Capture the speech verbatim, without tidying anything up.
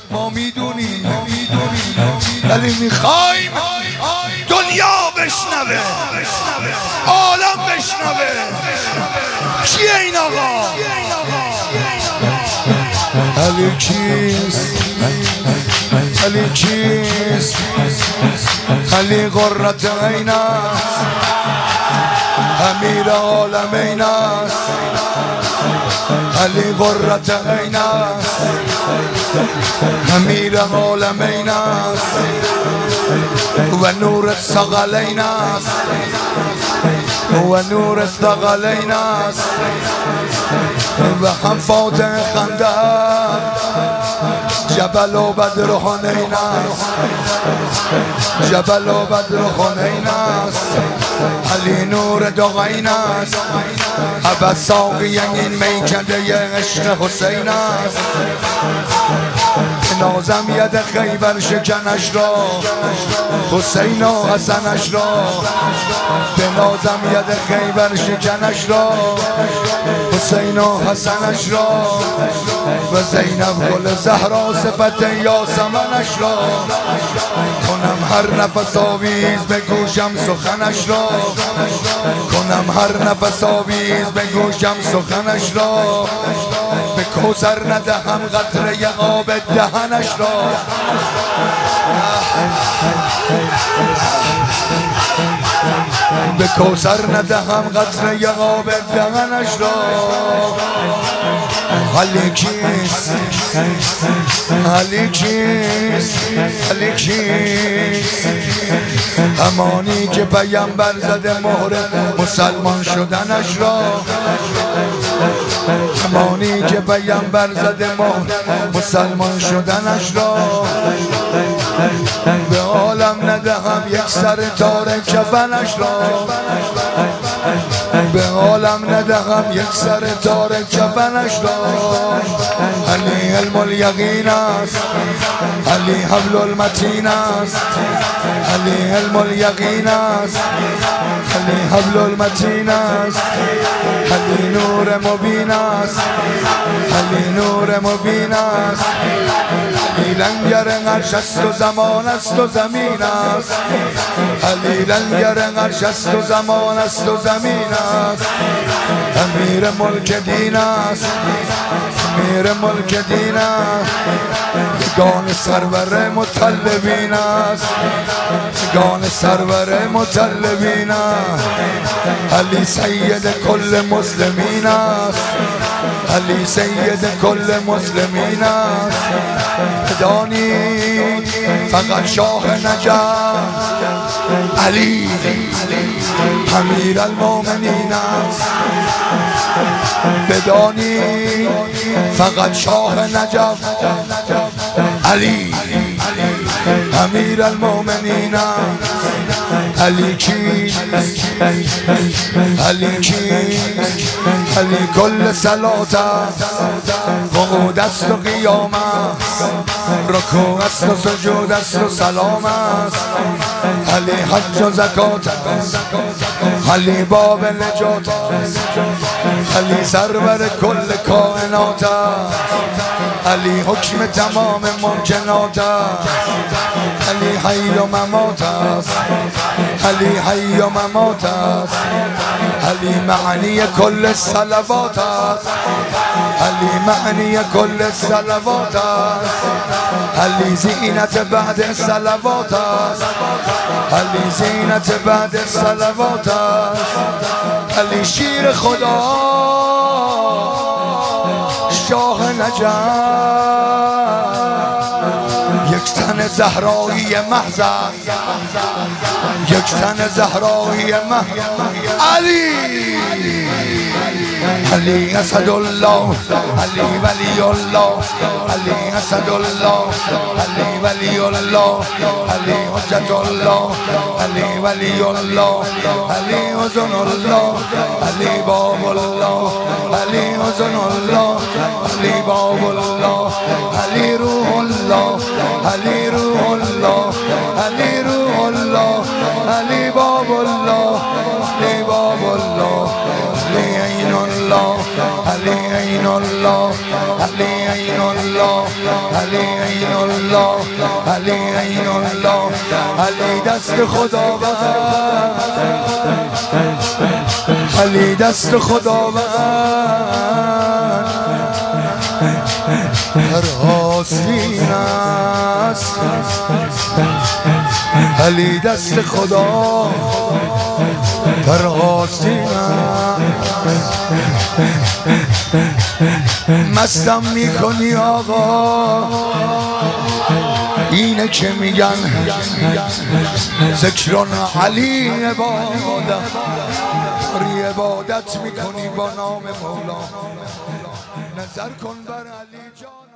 ما میدونیم ولی میخوایم دنیا بشنوه، عالم بشنوه. کیه این آقا؟ علی کیست؟ علی کیست؟ علی قرة عین است، امیر عالمین است. علی قرة عین است، امیر عالمین است و نور الثقلین است، و نور الثقلین است و هم فاتح خندق جبل و بدر حنین است، جبل و بدر حنین است. علی نور دغین است، ابد ساقی این میکده عشق حسین است. نازم ید خیبر شکنش را، حسین و حسنش را. به نازم ید خیبر شکنش را، حسین و حسنش را. و زینب گل زهرا صفت یاسمنش را. کنم هر نفس آویز به گوشم سخنش را، کنم هر نفس آویز به گوشم سخنش را. به کوثر ندهم قطره آب دهنش را. به کوثر ندهم قطره آب دهنش را. علی کیست؟ علی کیست؟ علی کیست؟ همانی که پیامبر زده مهر مسلمان شدنش را. همانی که پیامبر زده مهر مسلمان شدنش را. به عالم ندهم یک سر تار کفنش را. به عالم ندهم یک سر تار کفنش را. علی علم الیقین است، علی حبل المتین است. علی علم الیقین است، علی حبل المتین است. علی نور مبین است، علی نور مبین است. علی لنگر عرش است و زمان است و زمین است. علی لنگر عرش است و زمان است و زمین است. امیر ملک دین است، امیر ملک دین است. یگان سرور مطلبین است، یگان سرور مطلبین است. علی سید کل مسلمین است، علی سید کل مسلمین است. بدانید فقط شاه نجف علی امیر المؤمنین است. بدانید فقط شاه نجف علی امیر المؤمنین است. علی کیست؟ علی کیست؟ علی کل صلات است، قعود است و قیام است، رکوع است و سجود است و سلام است. علی حج و زکات است، علی باب نجات است. علی سرور کل کائنات است، علی حکم تمام ممکنات است. علی حی و ممات است، علی حی و ممات است. علی معنی کل صلوات است، علی معنی کل صلوات است. علی زینت بعد صلوات است، علی زینت بعد صلوات است. علی شیر خدا شاه نجف یک تن زهرایی محض، یک تن زهرایی محض. علی علی اسد الله، علی ولی الله، علی اسد الله، علی ولی الله، علی حجت الله، علی ولی الله، علی اذن الله، علی باب الله، علی اذن الله، علی باب الله، علی روح الله، علی روح الله، علی روح الله، علی باب الله، علی باب الله، علی عین الله، علی عین الله، علی عین الله، علی عین الله علی عین الله علی دست خداوند علی دست خداوند هر آستین است علی دست خدا در آستین است مستم میکنی آقا اینه که میگن ذکران علی عبادت داری عبادت میکنی با نام مولا نظر کن بر علی جان